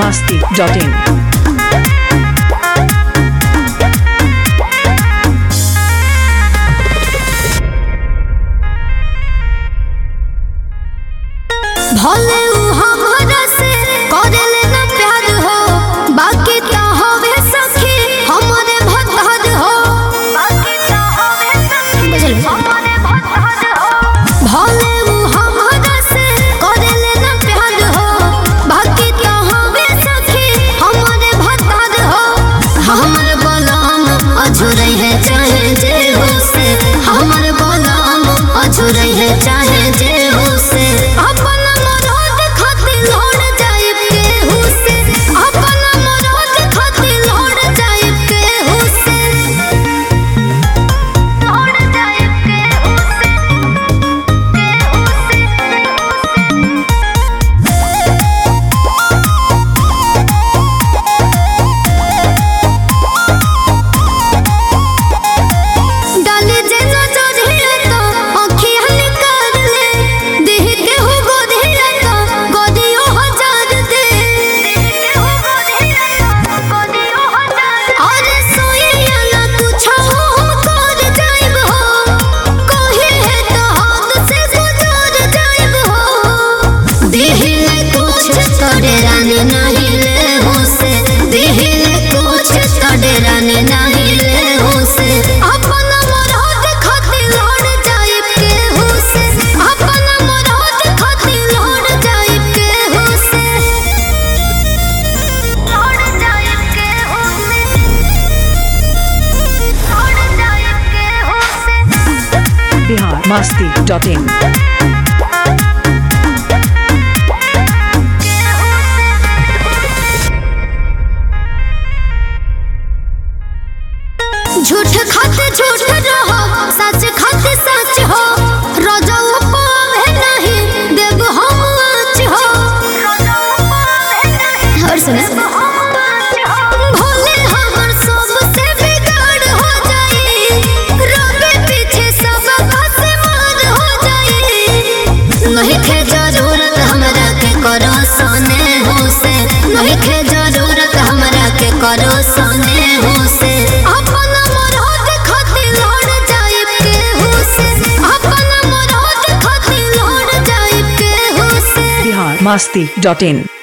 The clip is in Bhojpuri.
biharmasti.in भले उ हमरा से करेले ना प्यार हो, बाकी तो हवे सखी हमरे भतहर हो, बाकी तो हवे सखी हमरे भतहर हो। भले उ हमरा से करेले ना प्यार हो, बाकी तो हवे सखी हमरे भतहर हो। हमर बलम अझुरई है चाहे जे हो से, हमर बलम अझुरई है चाहे जे हो से। अपन biharmasti.in झूठ खाते झूठ रहो, सच खाते सच हो। रोजाऊ पावे नहीं देव हम आँच हो। और सुने भोले हमर सबसे बिगाड़ हो जाई, रोबे पीछे सब से मार हो जाई। नहीं खे जरूरत हमरा के करो सोने हो से, नहीं खे जरूरत हमरा के करो सोने हो से। biharmasti.in